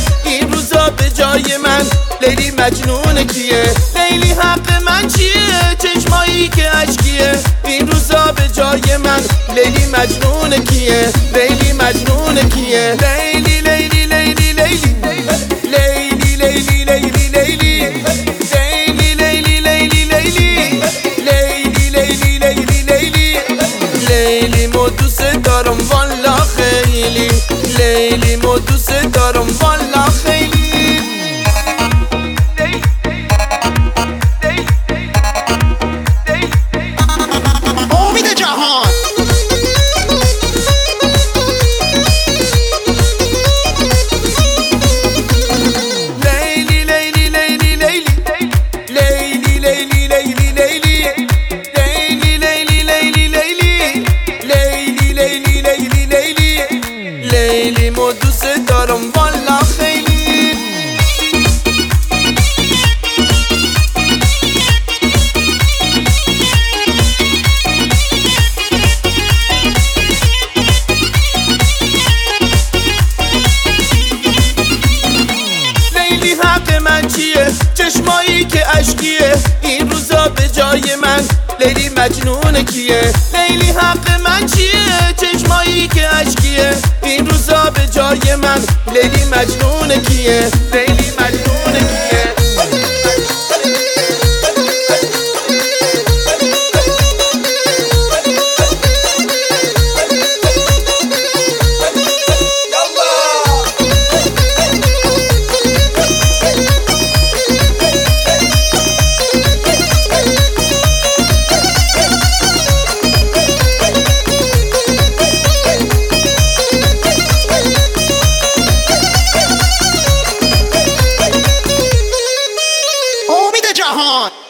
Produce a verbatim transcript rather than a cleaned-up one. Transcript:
این روزا به جای من لیلی مجنون کیه؟ لیلی حق من چیه؟ چشمایی که اشکیه. این روزا به جای من لیلی مجنون کیه؟ لیلی مجنون کیه؟ لیلی لیلی لیلی لیلی لیلی لیلی لیلی لیلی لیلی لیلی لیلی لیلی لیلی لیلی لیلی لیلی مو دوست دارم والا خیلی، لیلی مو دوست دارم والا خیلی. امید جهان لیلی لیلی لیلی لیلی لیلی لیلی لیلی لیلی لیلی لیلی لیلی لیلی لیلی لیلی لیلی لیلی لیلی مو دوست دارم والا خیلی. لیلی حق من چیه؟ چشمایی که اشکیه. این روزا به جای من لیلی مجنون کیه؟ لیلی حق من چیه؟ چشمایی که اشکیه. این روزا به جای من لیلی مجنون کیه؟ لیلی مجنون کیه؟ امید جهان